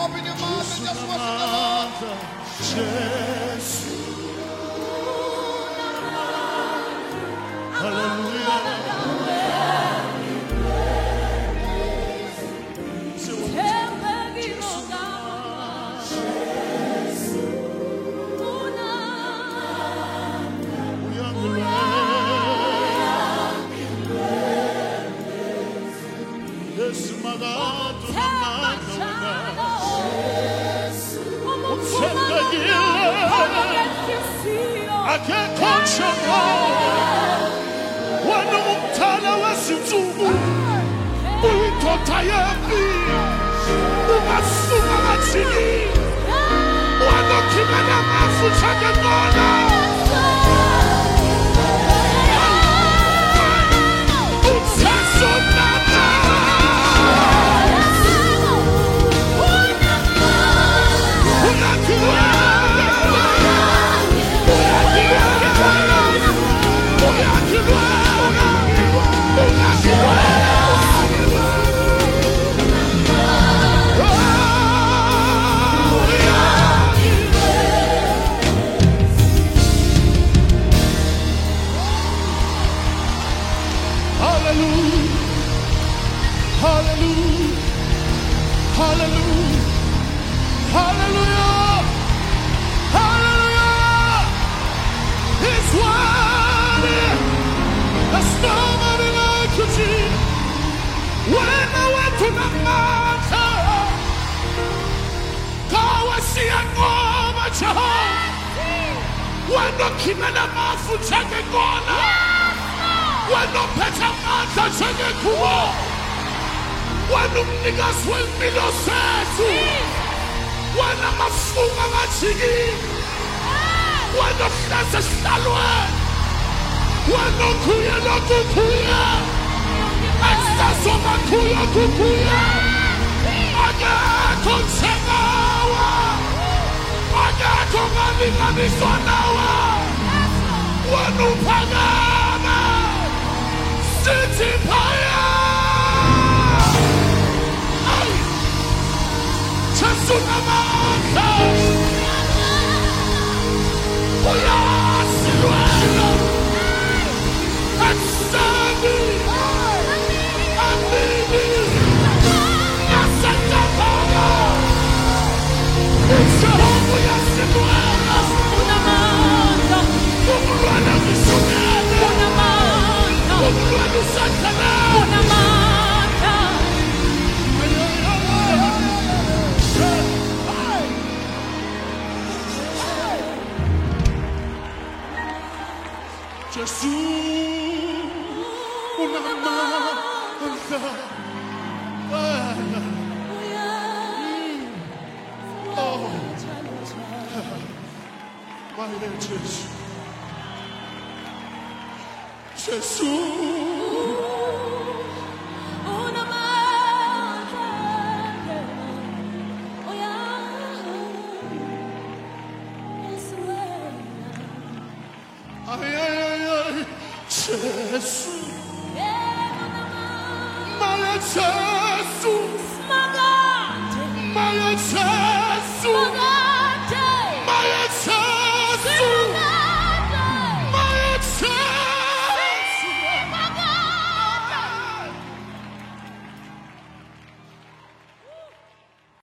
open your mouth and just worship the Lord. Jesus. Hallelujah. I can't control when I'm tired of listening to you. We don't tire me. We must soon have it. When I'm keeping them out for checking on When keeping them off for checking corner. When no better man to checking cool. When no niggas will be no sense. When I'm a fool of a chiggy. When no flesh is shallow. When no kuya no kuya. Extra so much kuya. I got consent. Kami sonawa wanu pagana city paya ay chasunamaka oya siluela atsami amini nasata paya usahomu ya siluela Jesus, una manza. Oh, my name is Jesus. Jesus, my Jesus, my Jesus.